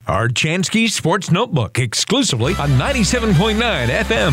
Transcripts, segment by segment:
Archansky Sports Notebook, exclusively on 97.9 FM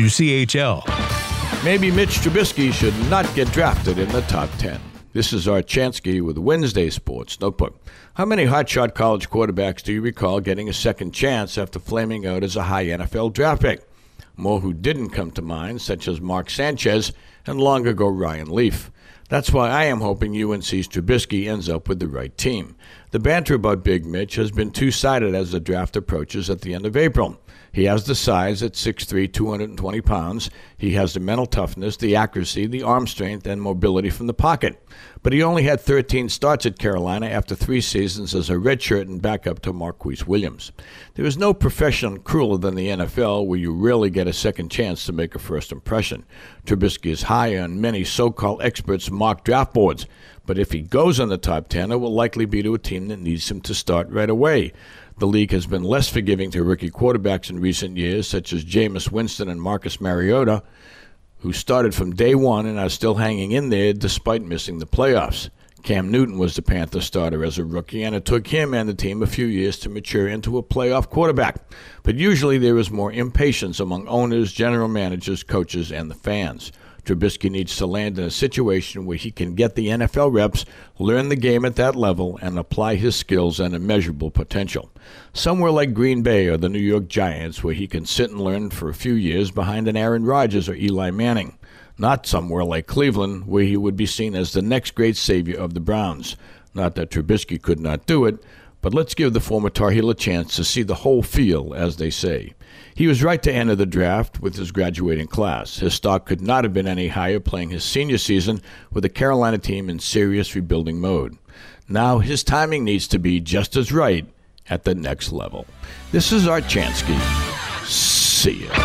WCHL. Maybe Mitch Trubisky should not get drafted in the top 10. This is Archansky with Wednesday Sports Notebook. How many hotshot college quarterbacks do you recall getting a second chance after flaming out as a high NFL draft pick? More who didn't come to mind, such as Mark Sanchez and long ago Ryan Leaf. That's why I am hoping UNC's Trubisky ends up with the right team. The banter about Big Mitch has been two-sided as the draft approaches at the end of April. He has the size at 6'3", 220 pounds. He has the mental toughness, the accuracy, the arm strength, and mobility from the pocket. But he only had 13 starts at Carolina after 3 seasons as a redshirt and backup to Marquise Williams. There is no profession crueler than the NFL where you rarely get a second chance to make a first impression. Trubisky is high on many so-called experts' mock draft boards. But if he goes in the top 10, it will likely be to a team that needs him to start right away. The league has been less forgiving to rookie quarterbacks in recent years, such as Jameis Winston and Marcus Mariota, who started from day one and are still hanging in there despite missing the playoffs. Cam Newton was the Panthers starter as a rookie, and it took him and the team a few years to mature into a playoff quarterback. But usually there is more impatience among owners, general managers, coaches, and the fans. Trubisky needs to land in a situation where he can get the NFL reps, learn the game at that level, and apply his skills and immeasurable potential. Somewhere like Green Bay or the New York Giants, where he can sit and learn for a few years behind an Aaron Rodgers or Eli Manning. Not somewhere like Cleveland, where he would be seen as the next great savior of the Browns. Not that Trubisky could not do it, but let's give the former Tar Heel a chance to see the whole field, as they say. He was right to enter the draft with his graduating class. His stock could not have been any higher playing his senior season with the Carolina team in serious rebuilding mode. Now his timing needs to be just as right at the next level. This is Archansky. See ya.